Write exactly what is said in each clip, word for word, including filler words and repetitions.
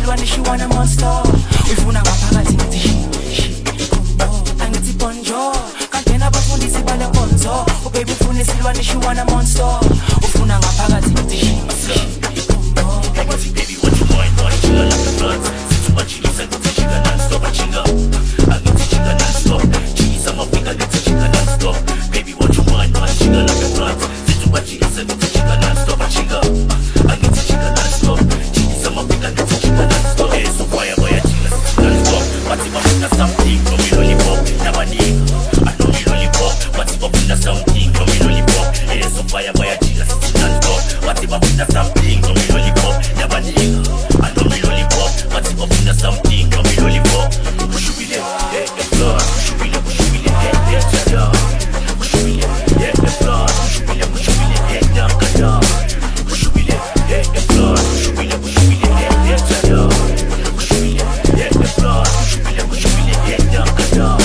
silwane she wanna monster. Ifuna ngaphakathi ngithi shi angithi bonjo kantena bafundisi bale bonzo. Oh baby ufuna silwane she wanna monster. Ufuna ngaphakathi ngithi shi baby what you want want chinga like the floods. Since you want chinga ngithi chinga non-stop chinga angithi chinga non-stop chinga amafika ngithi chinga non-stop. Baby what you want want chinga like the floods. Since you want chinga ngithi chinga non-stop chinga angithi chinga non-stop chinga amafika ngithi chinga non-stop. Hey so fire boy chinga non-stop. What's if I put something from me lollipop? Never need I know me lollipop. What's if I put something from me lollipop? Hey so fire boy chinga non-stop. What's if I put something from me lollipop? Never need I know me lollipop. What's if I put something from me lollipop? Push you with it, yeah, the floor. Push you with it, push you with it, yeah, yeah, yeah. Push you with it, yeah, the floor. Push you with it, push you with it, yeah, yeah, yeah. Push you with it, yeah, the floor. Push you with it, push you with it, yeah, yeah, yeah. Push you with it, yeah, the floor. Push you with it, push you with it, yeah, yeah, yeah.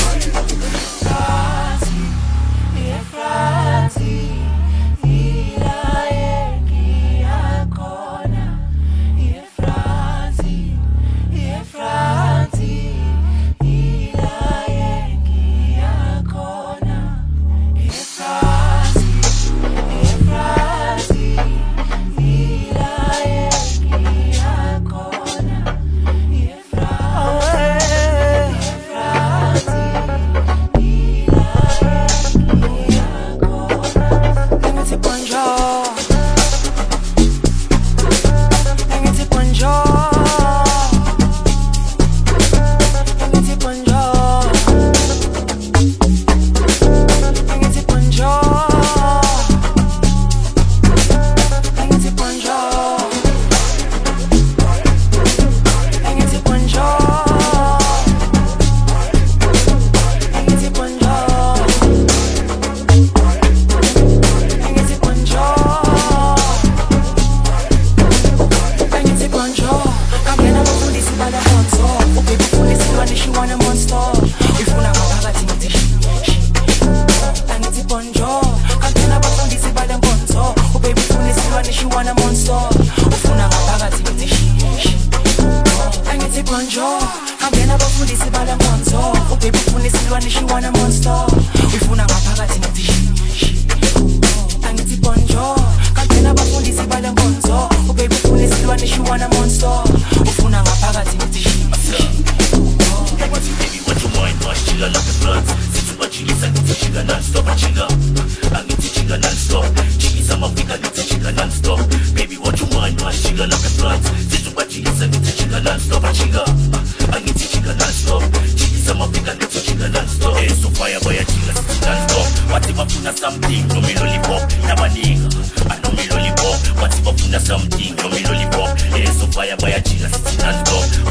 Something from me lollipop, never nigga. I know me lollipop. What's if I put something from me lollipop? Hey, so fire by a chill, non-stop.